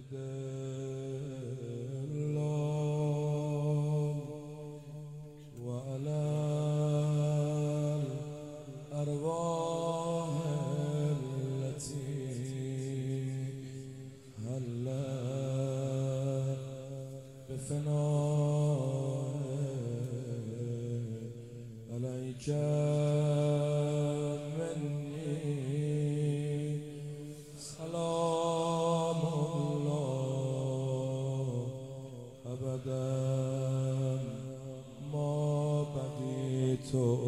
الله وعلى الأرواح التي هلت بفناء عليك مني سلام الله أبدا ما بقيت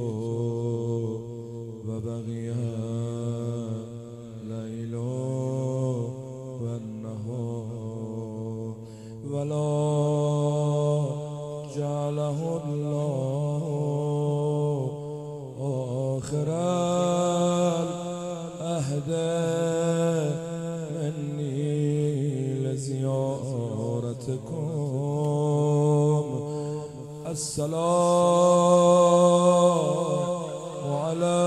وبقي الليل والنهار ولا جعله الله آخر العهد مني لزيارتكم السلام على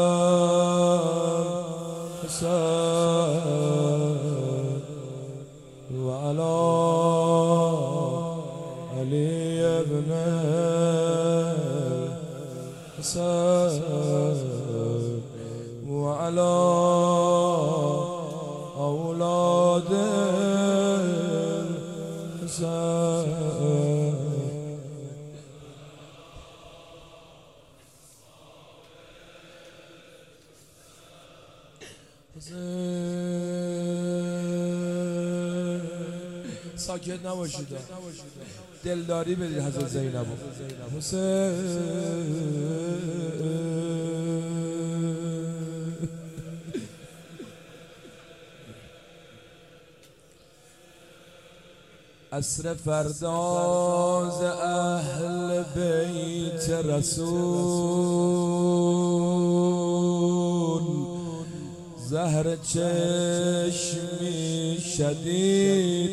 الحسين وعلى علي بن الحسين وعلى أولاد الحسين. ساکت نباشید، دلداری بدید حضرت زینب. عصر فرداز اهل بیت رسول زهر چشمی شدید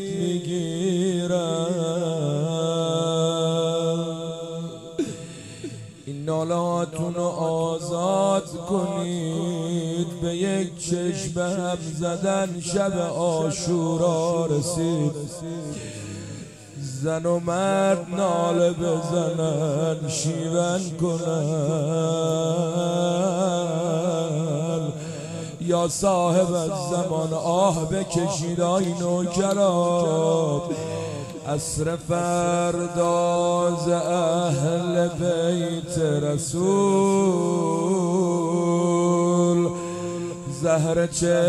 میگیرم. این نالاتون آزاد کنید، به یک چشم هم زدن شب عاشورا رسید. زن و مرد ناله بزنن، شیون کنن، یا صاحب الزمان آه بکشید آی نوکران. عصر فرداز اهل بیت رسول زهر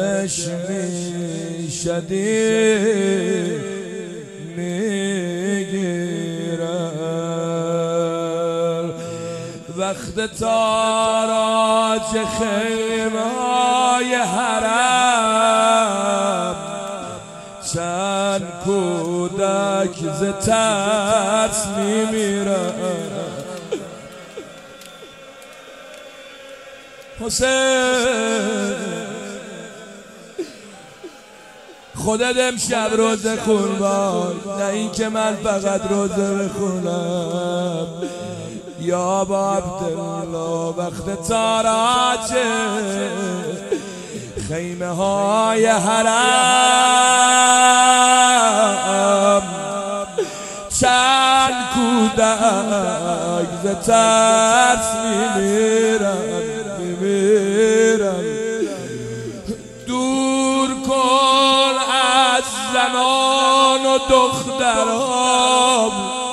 چشمی شدید میگیرن. وقت تاراج خیمه های حرم چند کودک ز ترس میمیرن. حسین خودت امشب روزه خون باش، نه این که من فقط روزه بخونم. یا با عبدالله وقت تاراج خیمه های حرم چند کودک ز ترس میمیرن. دور کن از زنان و دخترام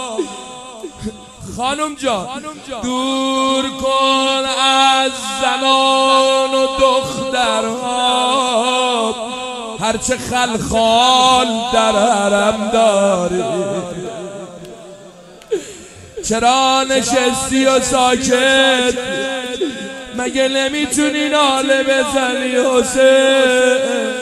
خانم جان، دور کن از زنان و دخترام، هرچه خلخال در حرم داری. چرا نشستی و ساکت؟ مگه نمیتونی ناله بزنی حسین؟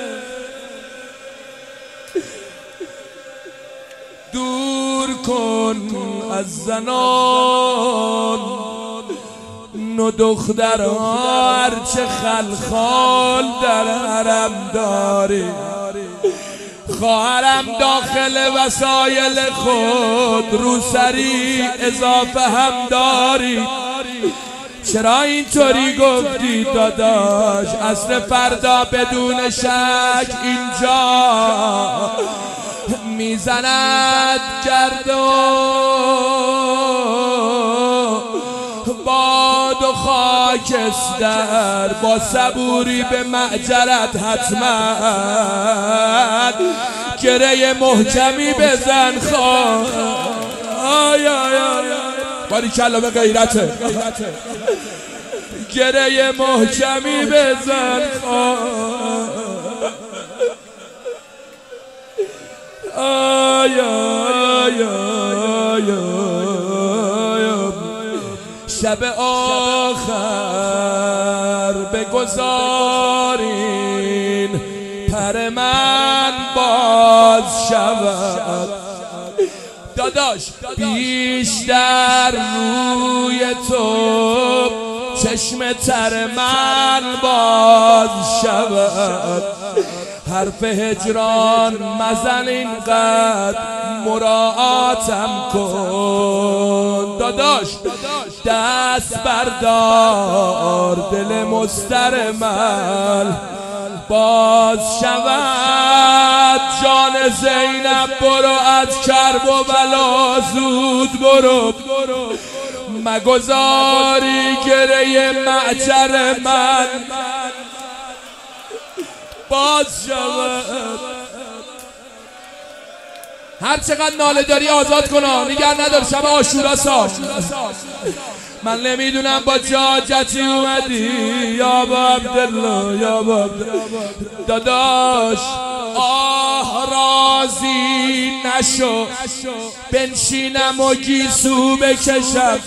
دور کن از زنان و دخترها، هرچه خلخال در حرم داری. خواهرم داخل وسایل خود روسری اضافه هم داری. چرا اینطوری گفتی داداش؟ اصل فردا بدون شک اینجا میزند گرد و باد و خاکستر، با صبوری به معجرت حتما گره محکمی بزن باریکلا به غیرته، گره محکمی بزن شب آخر بگذارین پر من باز شود. داداش بیشتر روی تو چشم تر من باز شود. حرف هجران مزن اینقدر مراعاتم کن. داداش دست بردار دل مضطر من باز شود. جان زینب برو از کرب و بلا زود برو، مگذاری گره معجر من باز شود. هر چقدر ناله داری آزاد کنا، نگر ندار شب عاشورا سا. من نمیدونم با جاجتی اومدی یا با عبدالله یا با داداش. آه راضی نشو بنشینم و گیسو بکشم.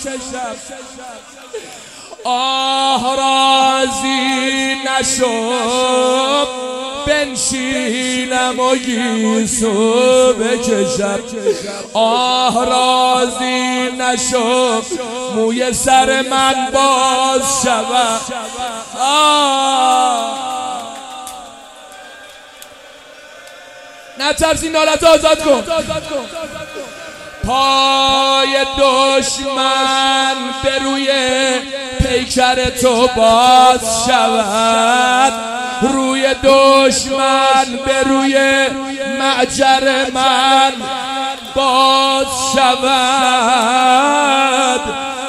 آه راضی نشو بنشینم و گیسو بکشم. آه راضی نشو موی سر من باز شود. نترسی نالت آزاد کن. پای دشمن به روی پیکر تو باز شود. روی دشمن به روی معجر من باز شود.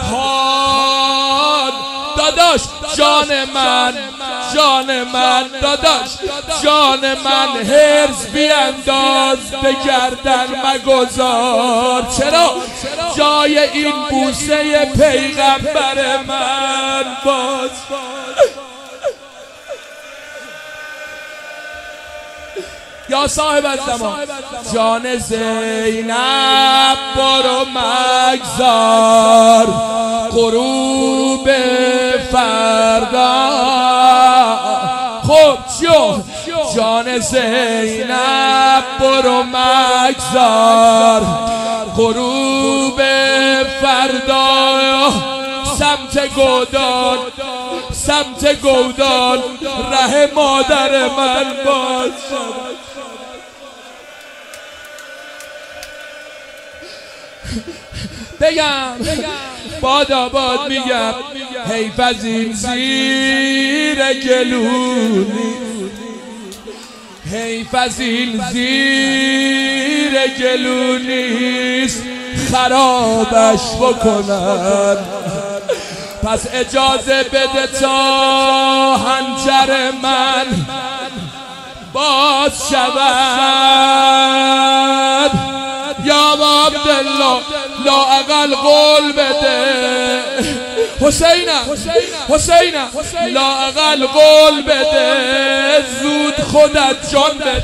داداش جان من داداش جان من هرز بیانداز به گردن مگذار. چرا جای این بوسه پیغمبر من باز. یا صاحب الزمان جان زینب برو مگذار. غروب فردا خب جان زینب برو مگذار. غروب فردا سمت گودان ره مادر من باز. بگم باد میگم حیف از این زیر گلونی، حیف از این زیر گلونیست خرابش بکنن. پس اجازه بده تا حنجر من باز شود. یا عبدالله لااقل قول بده حسینم لااقل قول بده زود خودت جان بده.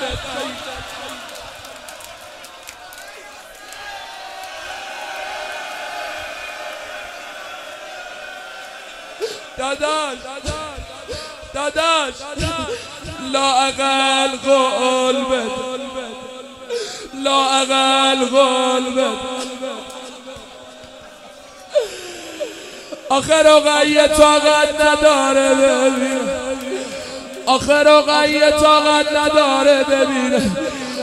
داداش لااقل قول بده، لااقل قول بده. آخر رقیه طاقت نداره ببین، آخر رقیه طاقت نداره ببین،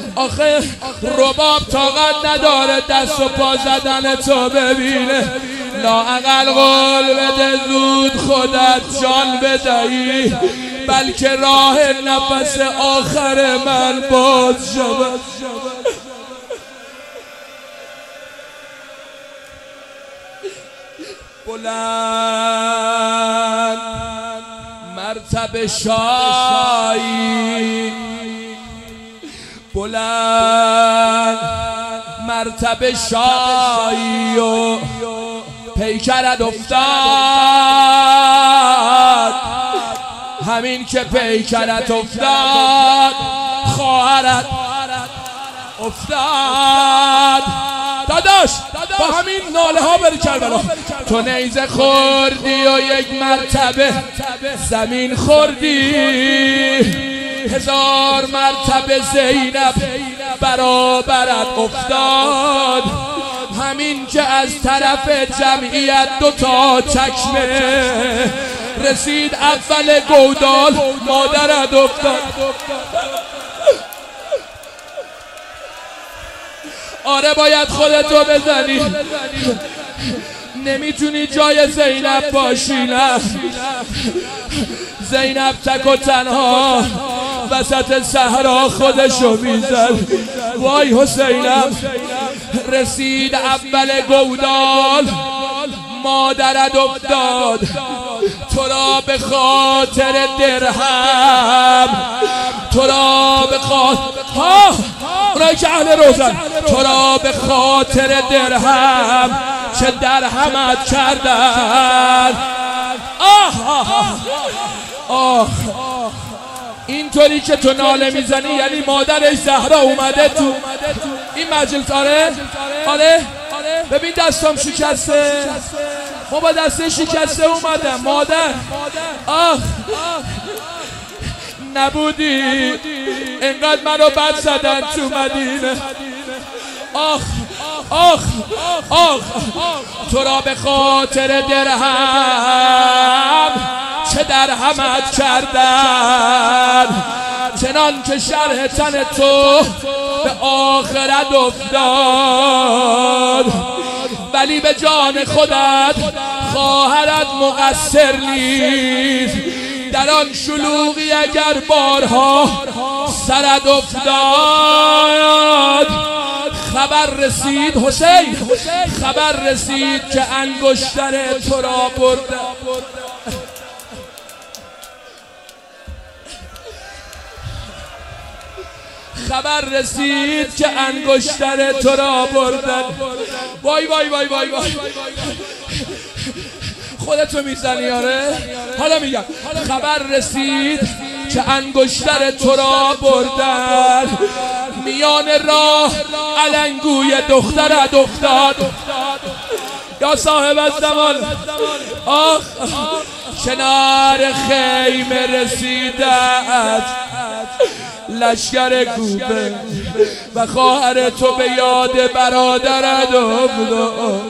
آخه رباب طاقت نداره دست و پا زدن تو ببینه. لااقل قول بده زود خودت جان بدهی، بلکه راه نفس آخر من باز شود. بلند مرتبه شایی، بلند مرتبه شایی و پیکرت افتاد، همین که پیکرت افتاد خواهرت افتاد. داداش با همین ناله ها بری کربلا. تو نیزه خوردی و یک مرتبه زمین خوردی، 1000 مرتبه زینب برابرت افتاد، همین که از طرف جمعیت 2 تا چکمه رسید اول گودال مادرت افتاد. آره باید خودتو بزنی، نمیتونی جای زینب باشی. نه زینب تک و تنها وسط صحرا خودشو میزد. وای حسینم رسید اول گودال مادرت افتاد، تو را به خاطر درهم، تو را به خاطر اونایی که اهل روزن، تو را به خاطر درهم چه درهمت کردن. اینطوری که تو ناله میزنی یعنی مادرش زهرا اومده تو این مجلس. آره ببین دستم شکسته، ما با دسته شکسته اومدم. مادر نبودی اینقدر منو بد زدن تو مدینه. تو را به خاطر درهم چه درهمت کردن، چنان که شرح تن تو به آخرت افتاد، ولی به جان خودت خواهرت مقصر نیست. در آن شلوغی اگر بارها سرت افتاد، خبر رسید حسین، خبر رسید که انگشتر تو را برده. خبر رسید که انگشتر تو را بردن. وای وای وای وای وای خودتو میزنی. آره حالا میگم خبر رسید که انگشتر تو را بردن، میان راه علنگوی دخترت افتاد. یا صاحب الزمان کنار خیمه رسیدت لشکر کوبه و خواهر تو به یاد برادرت افتاد.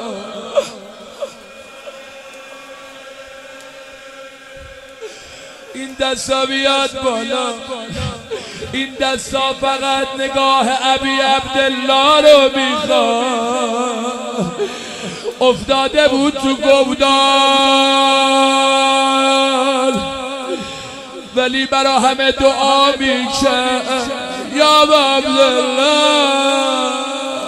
این دستا بیاد بالا، این دستا فقط نگاه ابی عبدالله رو میخواد. افتاده بود تو گودال ولی برا همه دعا میکرد. یا عبدالله،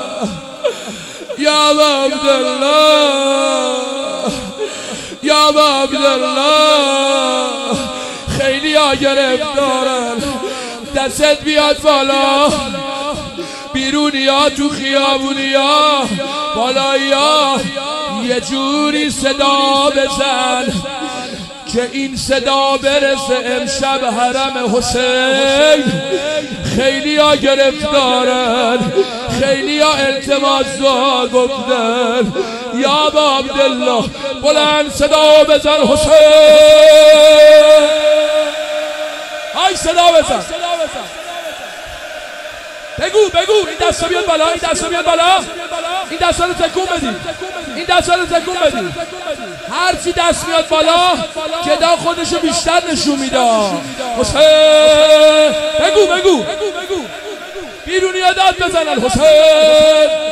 یا عبدالله، یا عبدالله. خیلی ها گرفتارن، دستت بیاد بالا. بیرونی ها تو خیابونی ها بالایی ها یه جوری صدا بزن که این صدا برسه امشب حرم حسین. خیلی ها گرفتارن، خیلی ها التماس گفتن. یا با عبدالله بلند صدا بزن حسین. های صدا بزن، بگو این دستا بیاد بالا، این دستا بیاد بالا، این دستا رو تکون بدی، این دستا رو تکون بدی. هرچی دست میاد بالا گدا خودشو بیشتر نشون میده. حسین بگو بیرونی ها داد بزنن. حسین